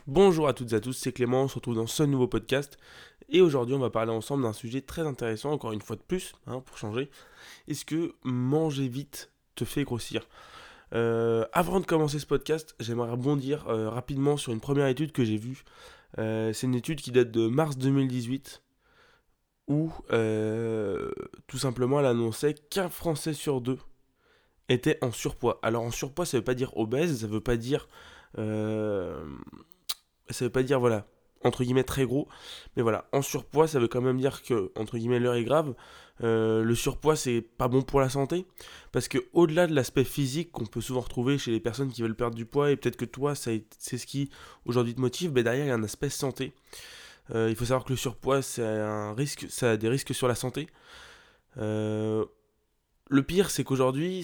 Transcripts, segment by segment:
Bonjour à toutes et à tous, c'est Clément, on se retrouve dans ce nouveau podcast. Et aujourd'hui, on va parler ensemble d'un sujet très intéressant, encore une fois de plus, pour changer. Est-ce que manger vite te fait grossir? Avant de commencer ce podcast, j'aimerais rebondir rapidement sur une première étude que j'ai vue. C'est une étude qui date de mars 2018, où tout simplement elle annonçait qu'un Français sur deux était en surpoids. Alors en surpoids, ça veut pas dire obèse, euh, ça veut pas dire, voilà, entre guillemets très gros, mais voilà, en surpoids, ça veut quand même dire que, entre guillemets, l'heure est grave. Le surpoids, c'est pas bon pour la santé, parce que au-delà de l'aspect physique qu'on peut souvent retrouver chez les personnes qui veulent perdre du poids, et peut-être que toi, c'est ce qui aujourd'hui te motive, mais derrière, il y a un aspect santé. Il faut savoir que le surpoids, c'est un risque, ça a des risques sur la santé. Euh, le pire, c'est qu'aujourd'hui,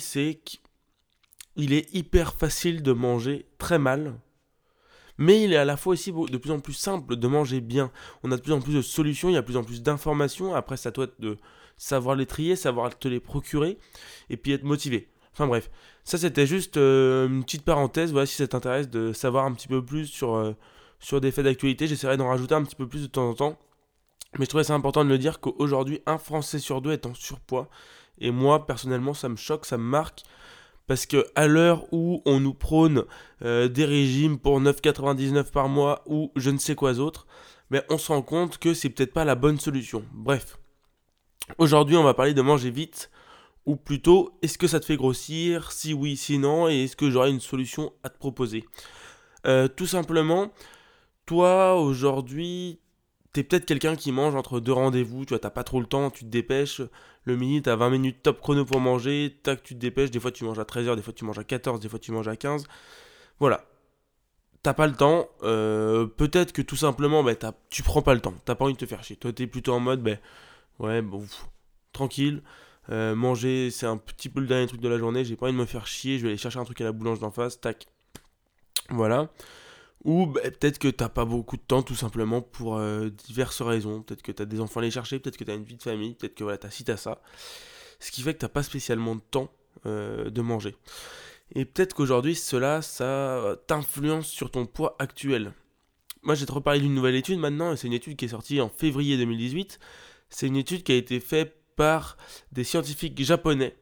qu'il est hyper facile de manger très mal, mais il est à la fois aussi de plus en plus simple de manger bien. On a de plus en plus de solutions, il y a de plus en plus d'informations. Après, c'est à toi de savoir les trier, savoir te les procurer, et puis être motivé. Enfin bref, ça c'était juste une petite parenthèse. Voilà, si ça t'intéresse de savoir un petit peu plus sur des faits d'actualité, j'essaierai d'en rajouter un petit peu plus de temps en temps. Mais je trouvais ça important de le dire qu'aujourd'hui, un Français sur deux est en surpoids. Et moi, personnellement, ça me choque, ça me marque. Parce que à l'heure où on nous prône des régimes pour 9,99 par mois ou je ne sais quoi d'autre, mais on se rend compte que c'est peut-être pas la bonne solution. Bref, aujourd'hui on va parler de manger vite, ou plutôt est-ce que ça te fait grossir, si oui, si non, et est-ce que j'aurai une solution à te proposer. Tout simplement, toi aujourd'hui, t'es peut-être quelqu'un qui mange entre deux rendez-vous, tu vois, t'as pas trop le temps, tu te dépêches, le midi, t'as 20 minutes top chrono pour manger, tac, tu te dépêches, des fois tu manges à 13h, des fois tu manges à 14, des fois tu manges à 15. Voilà, t'as pas le temps, peut-être que tout simplement, tu prends pas le temps, t'as pas envie de te faire chier. Toi, t'es plutôt en mode, ouais, bon, tranquille, manger, c'est un petit peu le dernier truc de la journée, j'ai pas envie de me faire chier, je vais aller chercher un truc à la boulange d'en face, tac, voilà. Ou peut-être que t'as pas beaucoup de temps tout simplement pour diverses raisons. Peut-être que t'as des enfants à aller chercher, peut-être que t'as une vie de famille, peut-être que voilà, t'as ci, t'as ça. Ce qui fait que t'as pas spécialement de temps de manger. Et peut-être qu'aujourd'hui, cela, ça t'influence sur ton poids actuel. Moi, je vais te reparler d'une nouvelle étude maintenant, et c'est une étude qui est sortie en février 2018. C'est une étude qui a été faite par des scientifiques japonais.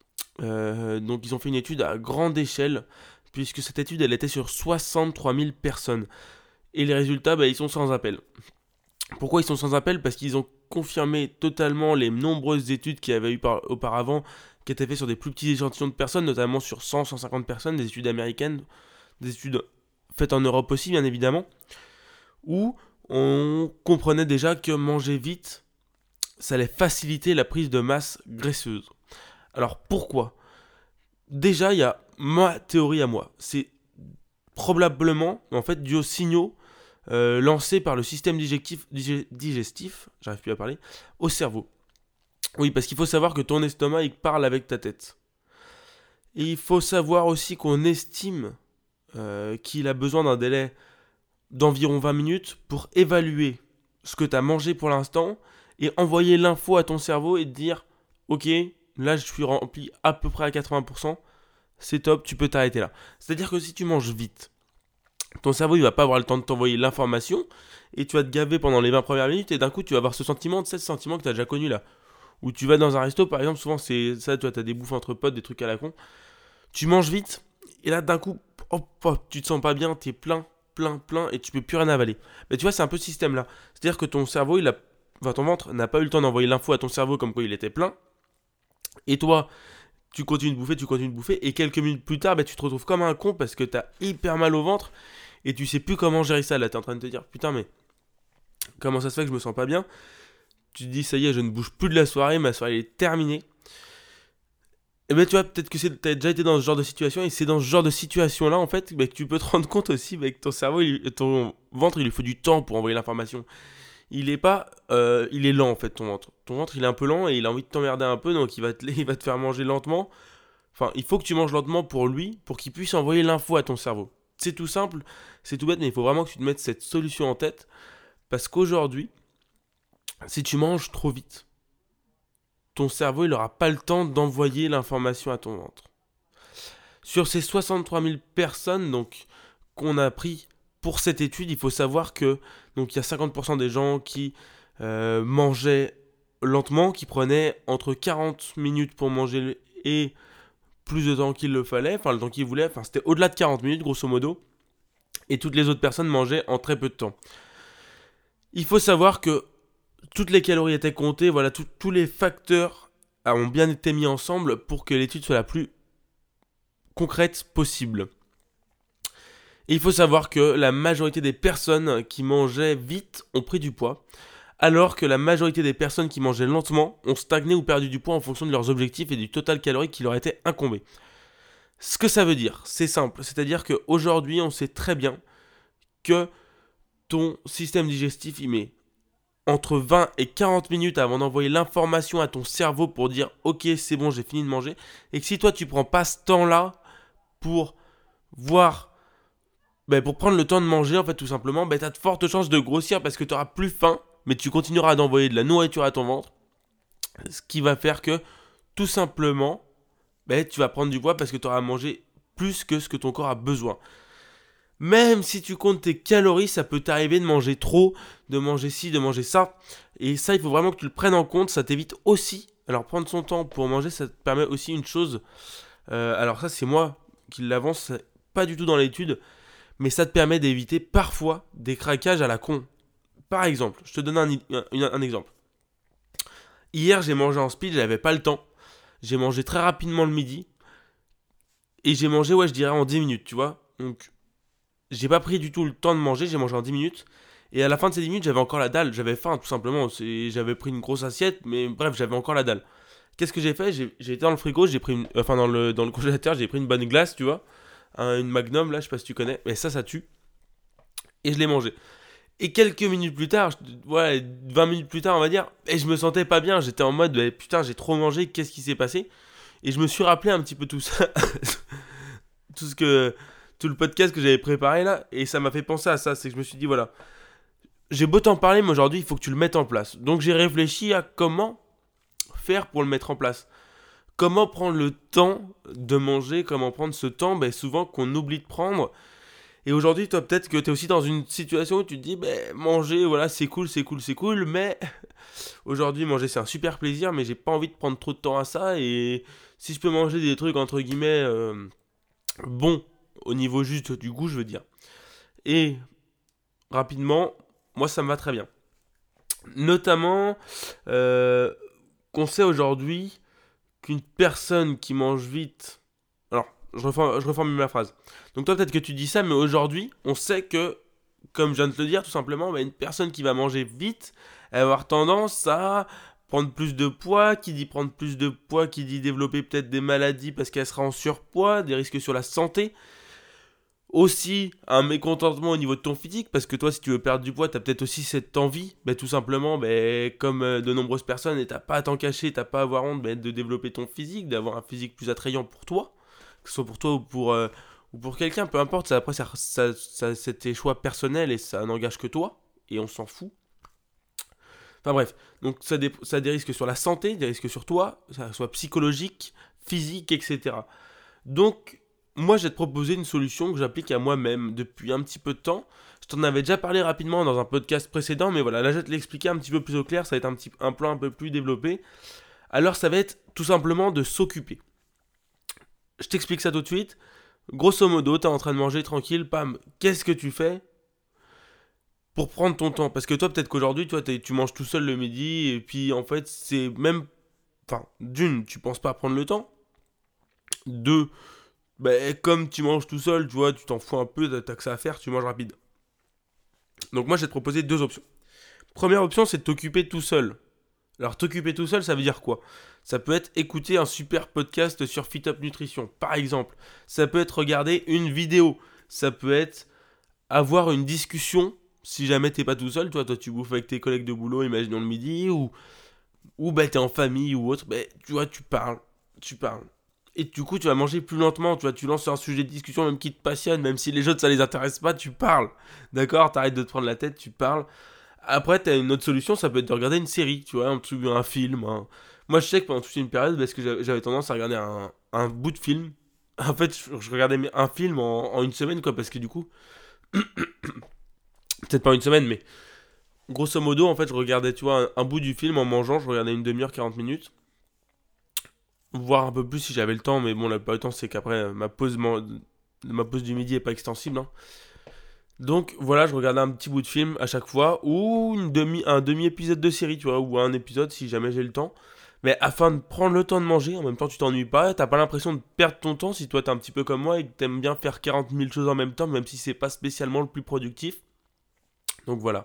Donc, ils ont fait une étude à grande échelle, puisque cette étude, elle était sur 63 000 personnes. Et les résultats, ils sont sans appel. Pourquoi ils sont sans appel? Parce qu'ils ont confirmé totalement les nombreuses études qu'il y avait eu auparavant, qui étaient faites sur des plus petits échantillons de personnes, notamment sur 100-150 personnes, des études américaines, des études faites en Europe aussi, bien évidemment, où on comprenait déjà que manger vite, ça allait faciliter la prise de masse graisseuse. Alors pourquoi? Déjà, il y a ma théorie à moi. C'est probablement, en fait, dû aux signaux lancé par le système digestif, j'arrive plus à parler, au cerveau. Oui, parce qu'il faut savoir que ton estomac, il parle avec ta tête. Et il faut savoir aussi qu'on estime qu'il a besoin d'un délai d'environ 20 minutes pour évaluer ce que tu as mangé pour l'instant et envoyer l'info à ton cerveau et te dire ok, là je suis rempli à peu près à 80%, c'est top, tu peux t'arrêter là. C'est-à-dire que si tu manges vite, ton cerveau il va pas avoir le temps de t'envoyer l'information et tu vas te gaver pendant les 20 premières minutes et d'un coup tu vas avoir ce sentiment, ce sentiment que tu as déjà connu là. Où tu vas dans un resto par exemple, souvent c'est ça, tu as des bouffes entre potes, des trucs à la con. Tu manges vite et là d'un coup, hop, hop, tu te sens pas bien, t'es plein, plein, plein et tu peux plus rien avaler. Mais tu vois, c'est un peu ce système là. C'est-à-dire que ton cerveau, enfin, ton ventre n'a pas eu le temps d'envoyer l'info à ton cerveau comme quoi il était plein. Et toi, tu continues de bouffer, et quelques minutes plus tard, tu te retrouves comme un con parce que t'as hyper mal au ventre et tu sais plus comment gérer ça. Là, t'es en train de te dire, putain, mais comment ça se fait que je me sens pas bien? Tu te dis, ça y est, je ne bouge plus de la soirée, ma soirée est terminée. Et tu vois, peut-être que t'as déjà été dans ce genre de situation, et c'est dans ce genre de situation-là, en fait, que tu peux te rendre compte aussi que ton cerveau, ton ventre, il lui faut du temps pour envoyer l'information. Il est pas. Il est lent, en fait, ton ventre. Ton ventre, il est un peu lent et il a envie de t'emmerder un peu, donc il va te faire manger lentement. Enfin, il faut que tu manges lentement pour lui, pour qu'il puisse envoyer l'info à ton cerveau. C'est tout simple, c'est tout bête, mais il faut vraiment que tu te mettes cette solution en tête. Parce qu'aujourd'hui, si tu manges trop vite, ton cerveau, il n'aura pas le temps d'envoyer l'information à ton ventre. Sur ces 63 000 personnes donc qu'on a pris pour cette étude, il faut savoir que donc il y a 50% des gens qui mangeaient lentement, qui prenaient entre 40 minutes pour manger et plus de temps qu'il le fallait, enfin le temps qu'ils voulaient, enfin c'était au-delà de 40 minutes grosso modo, et toutes les autres personnes mangeaient en très peu de temps. Il faut savoir que toutes les calories étaient comptées, voilà, tous les facteurs ont bien été mis ensemble pour que l'étude soit la plus concrète possible. Et il faut savoir que la majorité des personnes qui mangeaient vite ont pris du poids, alors que la majorité des personnes qui mangeaient lentement ont stagné ou perdu du poids en fonction de leurs objectifs et du total calorique qui leur était incombé. Ce que ça veut dire, c'est simple, c'est-à-dire qu'aujourd'hui on sait très bien que ton système digestif il met entre 20 et 40 minutes avant d'envoyer l'information à ton cerveau pour dire ok c'est bon j'ai fini de manger, et que si toi tu prends pas ce temps là pour voir, pour prendre le temps de manger en fait tout simplement, tu as de fortes chances de grossir parce que tu auras plus faim mais tu continueras d'envoyer de la nourriture à ton ventre, ce qui va faire que tout simplement tu vas prendre du poids parce que tu auras mangé plus que ce que ton corps a besoin. Même si tu comptes tes calories, ça peut t'arriver de manger trop, de manger ci, de manger ça. Et ça, il faut vraiment que tu le prennes en compte. Ça t'évite aussi. Alors, prendre son temps pour manger, ça te permet aussi une chose. Alors, ça, c'est moi qui l'avance, pas du tout dans l'étude. Mais ça te permet d'éviter parfois des craquages à la con. Par exemple, je te donne un exemple. Hier, j'ai mangé en speed, j'avais pas le temps. J'ai mangé très rapidement le midi. Et j'ai mangé, je dirais en 10 minutes, tu vois. Donc, j'ai pas pris du tout le temps de manger, j'ai mangé en 10 minutes. Et à la fin de ces 10 minutes, j'avais encore la dalle. J'avais faim, tout simplement. J'avais pris une grosse assiette, mais bref, j'avais encore la dalle. Qu'est-ce que j'ai fait? J'ai été dans le frigo, j'ai pris dans le congélateur, j'ai pris une bonne glace, tu vois. Une Magnum, là, je sais pas si tu connais. Mais ça tue. Et je l'ai mangé. Et quelques minutes plus tard, 20 minutes plus tard, on va dire, et je me sentais pas bien. J'étais en mode, putain, j'ai trop mangé, qu'est-ce qui s'est passé? Et je me suis rappelé un petit peu tout ça. tout le podcast que j'avais préparé là, et ça m'a fait penser à ça. C'est que je me suis dit, voilà, j'ai beau t'en parler, mais aujourd'hui, il faut que tu le mettes en place. Donc j'ai réfléchi à comment faire pour le mettre en place. Comment prendre le temps de manger, comment prendre ce temps, souvent qu'on oublie de prendre. Et aujourd'hui, toi, peut-être que tu es aussi dans une situation où tu te dis, manger, voilà, c'est cool, mais aujourd'hui, manger, c'est un super plaisir, mais j'ai pas envie de prendre trop de temps à ça. Et si je peux manger des trucs, entre guillemets, bons, au niveau juste du goût, je veux dire. Et rapidement, moi, ça me va très bien. Notamment, qu'on sait aujourd'hui qu'une personne qui mange vite... Alors, je reformule ma phrase. Donc toi, peut-être que tu dis ça, mais aujourd'hui, on sait que, comme je viens de te le dire, tout simplement, une personne qui va manger vite, elle va avoir tendance à prendre plus de poids. Qui dit prendre plus de poids, qui dit développer peut-être des maladies parce qu'elle sera en surpoids, des risques sur la santé. Aussi un mécontentement au niveau de ton physique, parce que toi si tu veux perdre du poids, t'as peut-être aussi cette envie, tout simplement, comme de nombreuses personnes, et t'as pas à t'en cacher, t'as pas à avoir honte de développer ton physique, d'avoir un physique plus attrayant pour toi, que ce soit pour toi ou pour quelqu'un, peu importe, après c'est tes choix personnels et ça n'engage que toi, et on s'en fout. Enfin bref, donc ça a des risques sur la santé, des risques sur toi, ça soit psychologique, physique, etc. Donc moi, je vais te proposer une solution que j'applique à moi-même depuis un petit peu de temps. Je t'en avais déjà parlé rapidement dans un podcast précédent, mais voilà, là je vais te l'expliquer un petit peu plus au clair, ça va être un plan un peu plus développé. Alors ça va être tout simplement de s'occuper. Je t'explique ça tout de suite. Grosso modo, t'es en train de manger tranquille, pam, qu'est-ce que tu fais pour prendre ton temps? Parce que toi, peut-être qu'aujourd'hui, tu manges tout seul le midi, et puis en fait, c'est même... Enfin, d'une, tu penses pas à prendre le temps. Deux, comme tu manges tout seul, tu vois, tu t'en fous un peu, t'as que ça à faire, tu manges rapide. Donc moi, je vais te proposer deux options. Première option, c'est de t'occuper tout seul. Alors, t'occuper tout seul, ça veut dire quoi? Ça peut être écouter un super podcast sur Fit Up Nutrition, par exemple. Ça peut être regarder une vidéo. Ça peut être avoir une discussion, si jamais t'es pas tout seul. Toi, tu bouffes avec tes collègues de boulot, imaginons le midi, ou t'es en famille ou autre. Tu vois, tu parles. Et du coup, tu vas manger plus lentement, tu vois, tu lances un sujet de discussion même qui te passionne, même si les autres ça les intéresse pas, tu parles. D'accord? T'arrêtes de te prendre la tête, tu parles. Après, t'as une autre solution, ça peut être de regarder une série, tu vois, un film. Moi, je sais que pendant toute une période, parce que j'avais tendance à regarder un bout de film. En fait, je regardais un film en une semaine, quoi, parce que du coup, Peut-être pas une semaine, mais grosso modo, en fait, je regardais, tu vois, un bout du film en mangeant, je regardais une demi-heure, 40 minutes. Voire un peu plus si j'avais le temps, mais bon, la plupart du temps, c'est qu'après, ma pause du midi est pas extensible, hein. Donc voilà, je regardais un petit bout de film à chaque fois, ou un demi-épisode de série, tu vois, ou un épisode si jamais j'ai le temps. Mais afin de prendre le temps de manger, en même temps tu t'ennuies pas, t'as pas l'impression de perdre ton temps si toi t'es un petit peu comme moi et que t'aimes bien faire 40 000 choses en même temps, même si c'est pas spécialement le plus productif. Donc voilà.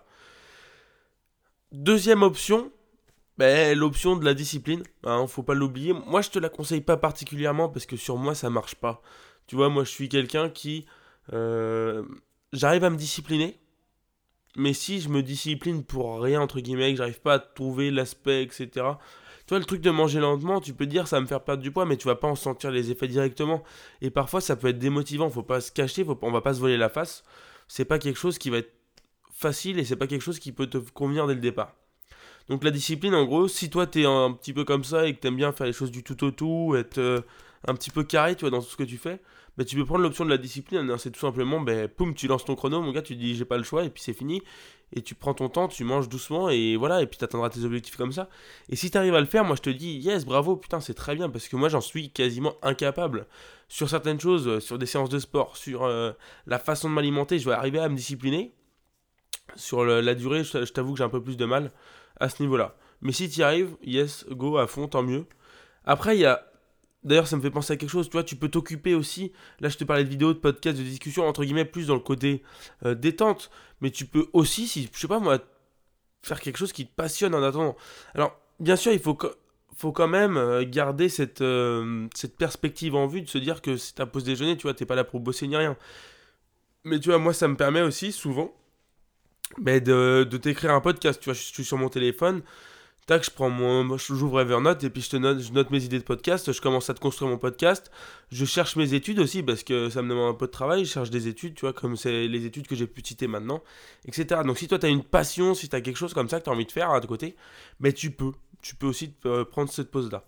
Deuxième option, ben, l'option de la discipline, hein, faut pas l'oublier. Moi je te la conseille pas particulièrement parce que sur moi ça marche pas. Tu vois, moi je suis quelqu'un qui... euh, j'arrive à me discipliner, mais si je me discipline pour rien, entre guillemets, que j'arrive pas à trouver l'aspect, etc. Tu vois, le truc de manger lentement, tu peux te dire ça va me faire perdre du poids, mais tu vas pas en sentir les effets directement. Et parfois, ça peut être démotivant, faut pas se cacher, on va pas se voler la face. C'est pas quelque chose qui va être facile et c'est pas quelque chose qui peut te convenir dès le départ. Donc la discipline, en gros, si toi t'es un petit peu comme ça et que t'aimes bien faire les choses du tout au tout, être un petit peu carré, tu vois, dans tout ce que tu fais, bah, tu peux prendre l'option de la discipline, hein. C'est tout simplement, bah, poum, tu lances ton chrono, mon gars, tu te dis j'ai pas le choix et puis c'est fini. Et tu prends ton temps, tu manges doucement et voilà, et puis t'atteindras tes objectifs comme ça. Et si t'arrives à le faire, moi je te dis yes, bravo, putain, c'est très bien parce que moi j'en suis quasiment incapable. Sur certaines choses, sur des séances de sport, sur la façon de m'alimenter, je vais arriver à me discipliner. Sur la durée, je t'avoue que j'ai un peu plus de mal à ce niveau-là. Mais si tu y arrives, yes, go à fond, tant mieux. Après, il y a. D'ailleurs, ça me fait penser à quelque chose, tu vois, tu peux t'occuper aussi. Là, je te parlais de vidéos, de podcasts, de discussions, entre guillemets, plus dans le côté détente. Mais tu peux aussi, si, je sais pas moi, faire quelque chose qui te passionne en attendant. Alors, bien sûr, faut quand même garder cette perspective en vue de se dire que c'est ta pause déjeuner, tu vois, t'es pas là pour bosser ni rien. Mais tu vois, moi, ça me permet aussi, souvent, mais de t'écrire un podcast. Tu vois, je suis sur mon téléphone, tac, j'ouvre Evernote et puis je note mes idées de podcast. Je commence à te construire mon podcast. Je cherche mes études aussi parce que ça me demande un peu de travail. Je cherche des études, tu vois, comme c'est les études que j'ai pu citer maintenant, etc. Donc si toi t'as une passion, si t'as quelque chose comme ça que t'as envie de faire à côté, mais tu peux aussi prendre cette pause là.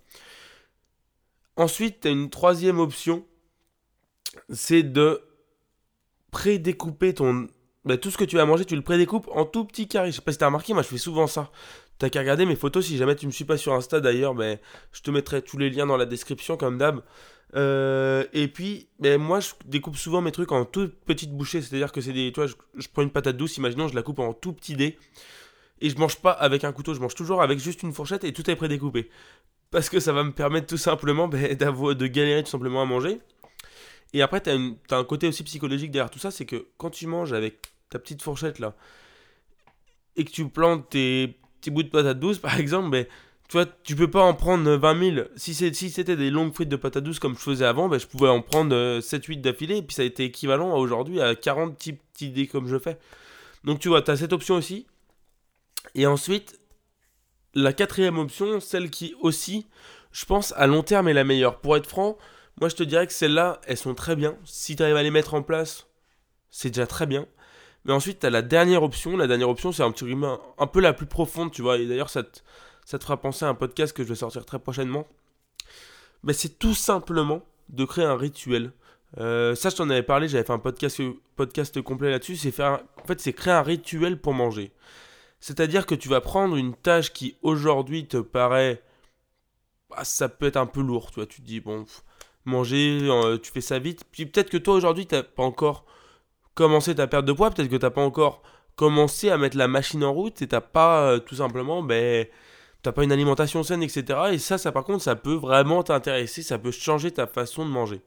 Ensuite, t'as une troisième option, c'est de prédécouper ton. Bah, tout ce que tu vas manger, tu le prédécoupes en tout petits carrés. Je sais pas si t'as remarqué, moi je fais souvent ça. T'as qu'à regarder mes photos, si jamais tu me suis pas sur Insta d'ailleurs, ben, je te mettrai tous les liens dans la description comme d'hab. Et puis, ben, moi je découpe souvent mes trucs en toutes petites bouchées, c'est-à-dire que c'est des. Tu vois, je prends une patate douce, imaginons, je la coupe en tout petits dés. Et je mange pas avec un couteau, je mange toujours avec juste une fourchette et tout est prédécoupé. Parce que ça va me permettre tout simplement ben, de galérer tout simplement à manger. Et après, t'as un côté aussi psychologique derrière tout ça, c'est que quand tu manges avec ta petite fourchette là, et que tu plantes tes petits bouts de patate douce, par exemple, ben, tu vois, tu peux pas en prendre 20 000. Si c'était des longues frites de patate douce comme je faisais avant, ben, je pouvais en prendre 7-8 d'affilée, et puis ça a été équivalent à aujourd'hui à 40 petits dés comme je fais. Donc tu vois, tu as cette option aussi. Et ensuite, la quatrième option, celle qui aussi, je pense, à long terme est la meilleure. Pour être franc, moi je te dirais que celles-là, elles sont très bien. Si tu arrives à les mettre en place, c'est déjà très bien. Mais ensuite, tu as la dernière option. La dernière option, c'est un peu la plus profonde, tu vois. Et d'ailleurs, ça te fera penser à un podcast que je vais sortir très prochainement. Mais c'est tout simplement de créer un rituel. Ça, je t'en avais parlé, j'avais fait un podcast complet là-dessus. En fait, c'est créer un rituel pour manger. C'est-à-dire que tu vas prendre une tâche qui aujourd'hui te paraît, bah, ça peut être un peu lourd, tu vois. Tu te dis, bon, manger, tu fais ça vite. Puis peut-être que toi aujourd'hui, t'as pas encore commencé ta perte de poids, peut-être que t'as pas encore commencé à mettre la machine en route et t'as pas tout simplement, ben, t'as pas une alimentation saine, etc. Et ça par contre, ça peut vraiment t'intéresser, ça peut changer ta façon de manger.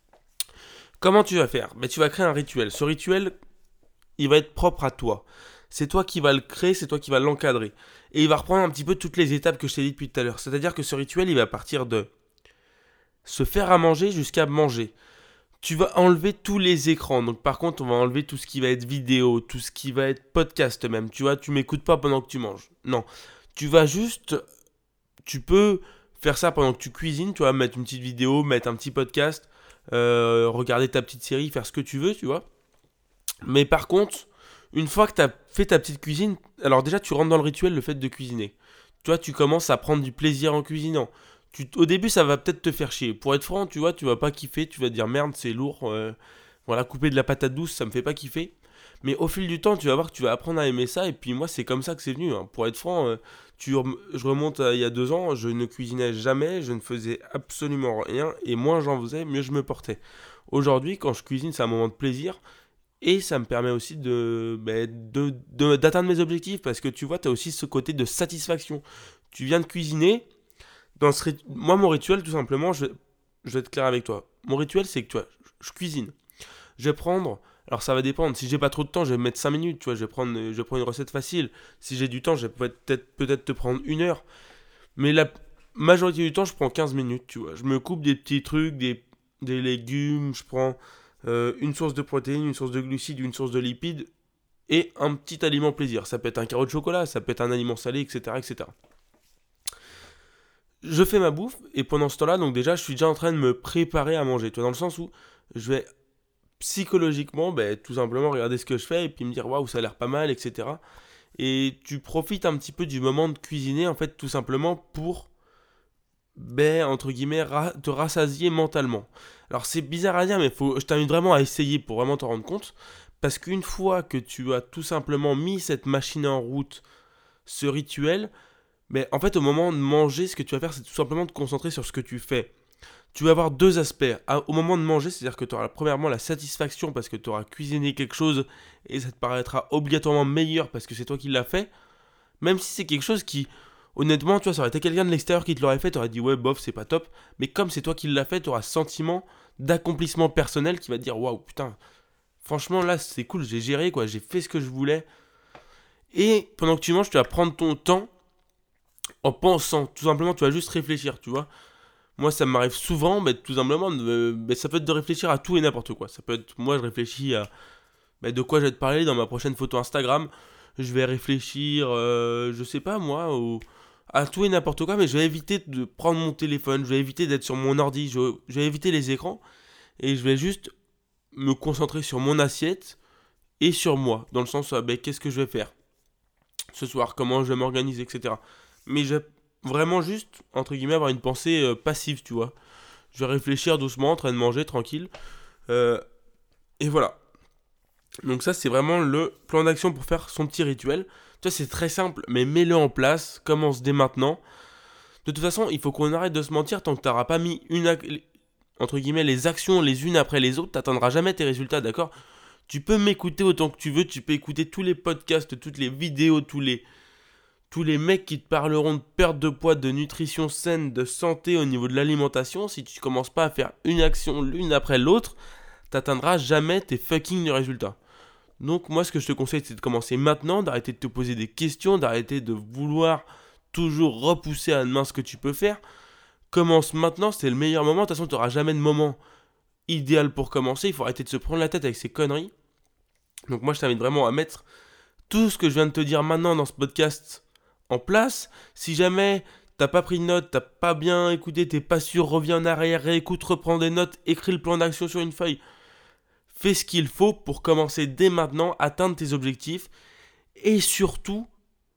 Comment tu vas faire? Ben, tu vas créer un rituel. Ce rituel, il va être propre à toi. C'est toi qui vas le créer, c'est toi qui vas l'encadrer. Et il va reprendre un petit peu toutes les étapes que je t'ai dit depuis tout à l'heure. C'est-à-dire que ce rituel, il va partir de se faire à manger jusqu'à manger. Tu vas enlever tous les écrans. Donc par contre, on va enlever tout ce qui va être vidéo, tout ce qui va être podcast même. Tu vois, tu m'écoutes pas pendant que tu manges. Non. Tu vas juste... Tu peux faire ça pendant que tu cuisines. Tu vas mettre une petite vidéo, mettre un petit podcast, regarder ta petite série, faire ce que tu veux, tu vois. Mais par contre, une fois que tu as fait ta petite cuisine, alors déjà tu rentres dans le rituel, le fait de cuisiner. Tu vois, tu commences à prendre du plaisir en cuisinant. Au début, ça va peut-être te faire chier. Pour être franc, tu vois, tu vas pas kiffer, tu vas te dire merde, c'est lourd. Voilà, couper de la patate douce, ça me fait pas kiffer. Mais au fil du temps, tu vas voir que tu vas apprendre à aimer ça. Et puis moi, c'est comme ça que c'est venu, hein. Pour être franc, je remonte à il y a 2 ans, je ne cuisinais jamais, je ne faisais absolument rien. Et moins j'en faisais, mieux je me portais. Aujourd'hui, quand je cuisine, c'est un moment de plaisir. Et ça me permet aussi d'atteindre mes objectifs. Parce que tu vois, tu as aussi ce côté de satisfaction. Tu viens de cuisiner. Moi, mon rituel, tout simplement, je vais être clair avec toi. Mon rituel, c'est que tu vois, je cuisine. Je vais prendre. Alors ça va dépendre. Si j'ai pas trop de temps, je vais me mettre 5 minutes. Tu vois, je vais prendre une recette facile. Si j'ai du temps, je vais peut-être te prendre 1 heure. Mais la majorité du temps, je prends 15 minutes. Tu vois, je me coupe des petits trucs, des légumes. Je prends une source de protéines, une source de glucides, une source de lipides et un petit aliment plaisir. Ça peut être un carreau de chocolat, ça peut être un aliment salé, etc., etc. Je fais ma bouffe et pendant ce temps-là, donc déjà, je suis déjà en train de me préparer à manger. Tu vois, dans le sens où je vais psychologiquement, tout simplement regarder ce que je fais et puis me dire waouh, ça a l'air pas mal, etc. Et tu profites un petit peu du moment de cuisiner, en fait, tout simplement pour, entre guillemets, te rassasier mentalement. Alors c'est bizarre à dire, mais je t'invite vraiment à essayer pour vraiment t'en rendre compte. Parce qu'une fois que tu as tout simplement mis cette machine en route, ce rituel, mais en fait, au moment de manger, ce que tu vas faire, c'est tout simplement te concentrer sur ce que tu fais. Tu vas avoir 2 aspects. Au moment de manger, c'est-à-dire que tu auras premièrement la satisfaction parce que tu auras cuisiné quelque chose et ça te paraîtra obligatoirement meilleur parce que c'est toi qui l'as fait. Même si c'est quelque chose qui, honnêtement, tu vois, ça aurait été quelqu'un de l'extérieur qui te l'aurait fait, tu aurais dit ouais, bof, c'est pas top. Mais comme c'est toi qui l'as fait, tu auras ce sentiment d'accomplissement personnel qui va te dire waouh, putain, franchement là, c'est cool, j'ai géré quoi, j'ai fait ce que je voulais. Et pendant que tu manges, tu vas prendre ton temps en pensant. Tout simplement, tu vas juste réfléchir, tu vois. Moi, ça m'arrive souvent, tout simplement, ça peut être de réfléchir à tout et n'importe quoi. Ça peut être, moi, je réfléchis à de quoi je vais te parler dans ma prochaine photo Instagram. Je vais réfléchir, je sais pas moi, à tout et n'importe quoi, mais je vais éviter de prendre mon téléphone, je vais éviter d'être sur mon ordi, je vais éviter les écrans, et je vais juste me concentrer sur mon assiette et sur moi, dans le sens, qu'est-ce que je vais faire ce soir, comment je vais m'organiser, etc. Mais je vais vraiment juste, entre guillemets, avoir une pensée passive, tu vois. Je vais réfléchir doucement, en train de manger, tranquille. Euh, et voilà. Donc ça, c'est vraiment le plan d'action pour faire son petit rituel. Tu vois, c'est très simple, mais mets-le en place, commence dès maintenant. De toute façon, il faut qu'on arrête de se mentir tant que tu n'auras pas mis entre guillemets, les actions les unes après les autres, tu n'atteindras jamais tes résultats, d'accord? Tu peux m'écouter autant que tu veux, tu peux écouter tous les podcasts, toutes les vidéos, tous les mecs qui te parleront de perte de poids, de nutrition saine, de santé au niveau de l'alimentation. Si tu commences pas à faire une action l'une après l'autre, t'atteindras jamais tes fucking résultats. Donc moi, ce que je te conseille, c'est de commencer maintenant, d'arrêter de te poser des questions, d'arrêter de vouloir toujours repousser à demain ce que tu peux faire. Commence maintenant, c'est le meilleur moment. De toute façon, tu n'auras jamais de moment idéal pour commencer. Il faut arrêter de se prendre la tête avec ces conneries. Donc moi, je t'invite vraiment à mettre tout ce que je viens de te dire maintenant dans ce podcast en place. Si jamais t'as pas pris de notes, t'as pas bien écouté, t'es pas sûr, reviens en arrière, réécoute, reprends des notes, écris le plan d'action sur une feuille. Fais ce qu'il faut pour commencer dès maintenant, atteindre tes objectifs et surtout,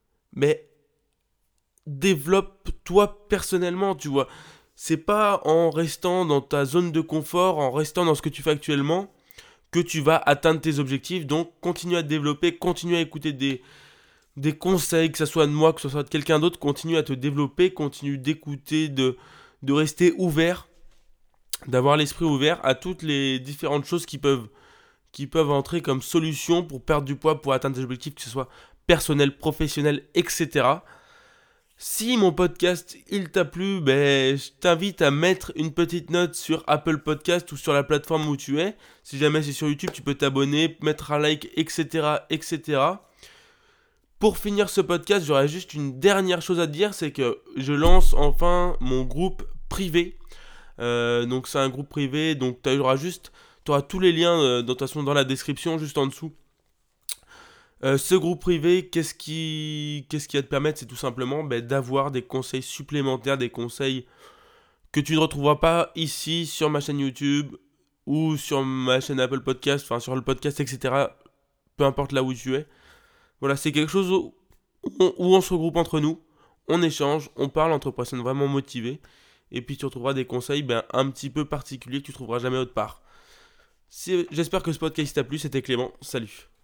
développe-toi personnellement, tu vois. C'est pas en restant dans ta zone de confort, en restant dans ce que tu fais actuellement, que tu vas atteindre tes objectifs. Donc, continue à te développer, continue à écouter des conseils, que ce soit de moi, que ce soit de quelqu'un d'autre, continue à te développer, continue d'écouter, de rester ouvert, d'avoir l'esprit ouvert à toutes les différentes choses qui peuvent entrer comme solution pour perdre du poids, pour atteindre tes objectifs, que ce soit personnel, professionnel, etc. Si mon podcast il t'a plu, je t'invite à mettre une petite note sur Apple Podcast ou sur la plateforme où tu es. Si jamais c'est sur YouTube, tu peux t'abonner, mettre un like, etc., etc. Pour finir ce podcast, j'aurais juste une dernière chose à te dire, c'est que je lance enfin mon groupe privé. Donc c'est un groupe privé, donc tu auras tous les liens de toute façon dans la description, juste en dessous. Ce groupe privé, qu'est-ce qui va te permettre, c'est tout simplement d'avoir des conseils supplémentaires, des conseils que tu ne retrouveras pas ici sur ma chaîne YouTube ou sur ma chaîne Apple Podcast, enfin sur le podcast, etc. Peu importe là où tu es. Voilà, c'est quelque chose où on se regroupe entre nous, on échange, on parle entre personnes vraiment motivées, et puis tu retrouveras des conseils un petit peu particuliers que tu trouveras jamais autre part. J'espère que ce podcast t'a plu, c'était Clément, salut.